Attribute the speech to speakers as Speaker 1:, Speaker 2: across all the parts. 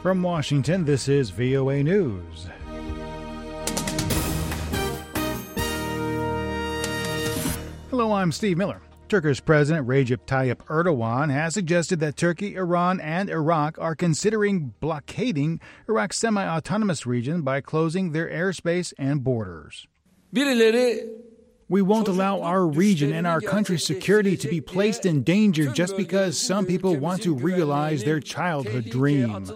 Speaker 1: From Washington, this is VOA News. Hello, I'm Steve Miller. Turkish President Recep Tayyip Erdogan has suggested that Turkey, Iran, and Iraq are considering blockading Iraq's semi-autonomous region by closing their airspace and borders. We won't allow our region and our country's security to be placed in danger just because some people want to realize their childhood dream.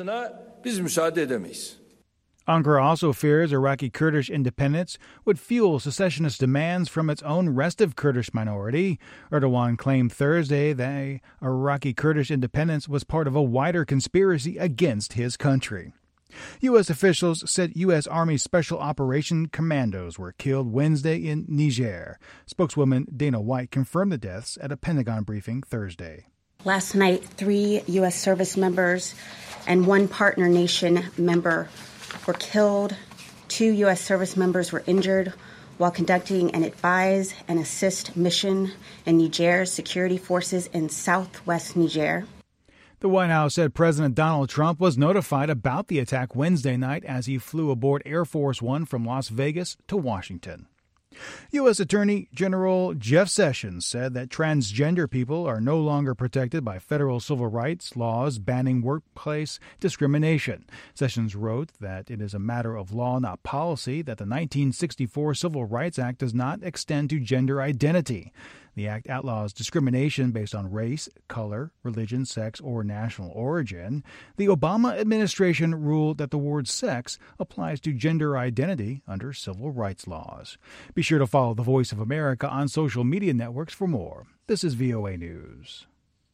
Speaker 1: Ankara also fears Iraqi Kurdish independence would fuel secessionist demands from its own restive Kurdish minority. Erdogan claimed Thursday that Iraqi Kurdish independence was part of a wider conspiracy against his country. U.S. officials said U.S. Army Special Operation Commandos were killed Wednesday in Niger. Spokeswoman Dana White confirmed the deaths at a Pentagon briefing Thursday.
Speaker 2: Last night, 3 U.S. service members and 1 partner nation member were killed. 2 U.S. service members were injured while conducting an advise and assist mission in Niger's security forces in southwest Niger.
Speaker 1: The White House said President Donald Trump was notified about the attack Wednesday night as he flew aboard Air Force One from Las Vegas to Washington. U.S. Attorney General Jeff Sessions said that transgender people are no longer protected by federal civil rights laws banning workplace discrimination. Sessions wrote that it is a matter of law, not policy, that the 1964 Civil Rights Act does not extend to gender identity. The act outlaws discrimination based on race, color, religion, sex, or national origin. The Obama administration ruled that the word sex applies to gender identity under civil rights laws. Be sure to follow the Voice of America on social media networks for more. This is VOA News.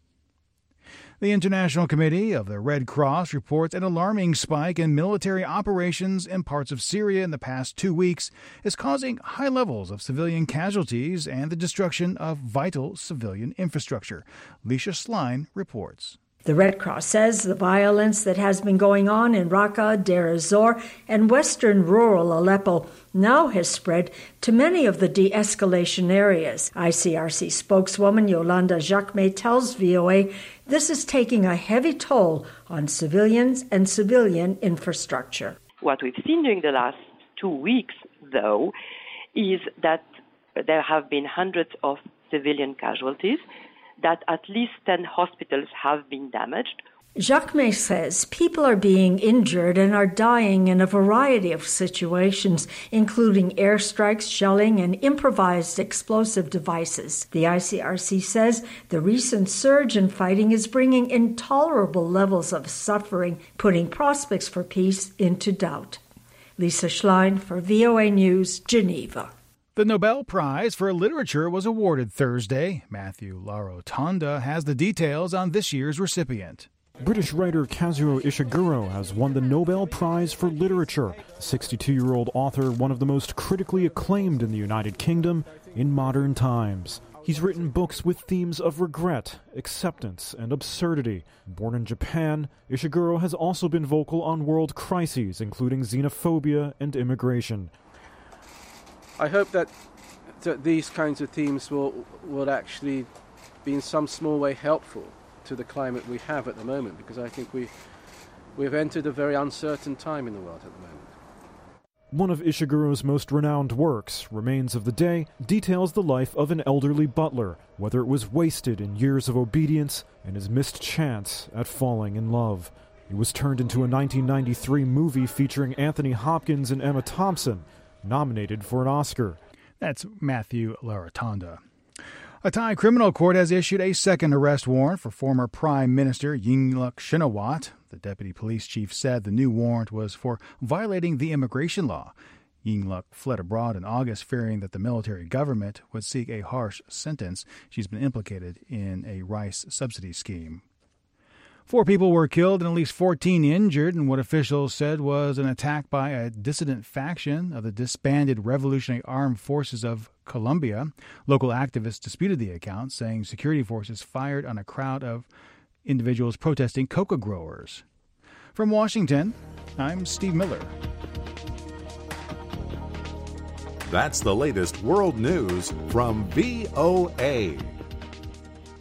Speaker 1: The International Committee of the Red Cross reports an alarming spike in military operations in parts of Syria in the past 2 weeks is causing high levels of civilian casualties and the destruction of vital civilian infrastructure. Leisha Schlein reports.
Speaker 3: The Red Cross says the violence that has been going on in Raqqa, Deir ez-Zor, and western rural Aleppo now has spread to many of the de-escalation areas. ICRC spokeswoman Yolanda Jacquemet tells VOA this is taking a heavy toll on civilians and civilian infrastructure.
Speaker 4: What we've seen during the last 2 weeks, though, is that there have been hundreds of civilian casualties, that at least 10 hospitals have been damaged.
Speaker 3: Jacquemet says people are being injured and are dying in a variety of situations, including airstrikes, shelling, and improvised explosive devices. The ICRC says the recent surge in fighting is bringing intolerable levels of suffering, putting prospects for peace into doubt. Lisa Schlein for VOA News, Geneva.
Speaker 1: The Nobel Prize for Literature was awarded Thursday. Matthew Larotonda has the details on this year's recipient.
Speaker 5: British writer Kazuo Ishiguro has won the Nobel Prize for Literature. The 62-year-old author, one of the most critically acclaimed in the United Kingdom in modern times. He's written books with themes of regret, acceptance, and absurdity. Born in Japan, Ishiguro has also been vocal on world crises, including xenophobia and immigration.
Speaker 6: I hope that these kinds of themes will actually be in some small way helpful to the climate we have at the moment, because I think we've entered a very uncertain time in the world at the moment.
Speaker 5: One of Ishiguro's most renowned works, Remains of the Day, details the life of an elderly butler, whether it was wasted in years of obedience and his missed chance at falling in love. It was turned into a 1993 movie featuring Anthony Hopkins and Emma Thompson, nominated for an Oscar.
Speaker 1: That's Matthew Larotonda. A Thai criminal court has issued a second arrest warrant for former Prime Minister Yingluck Shinawatra. The deputy police chief said the new warrant was for violating the immigration law. Yingluck fled abroad in August, fearing that the military government would seek a harsh sentence. She's been implicated in a rice subsidy scheme. 4 people were killed and at least 14 injured in what officials said was an attack by a dissident faction of the disbanded Revolutionary Armed Forces of Colombia. Local activists disputed the account, saying security forces fired on a crowd of individuals protesting coca growers. From Washington, I'm Steve Miller.
Speaker 7: That's the latest world news from VOA.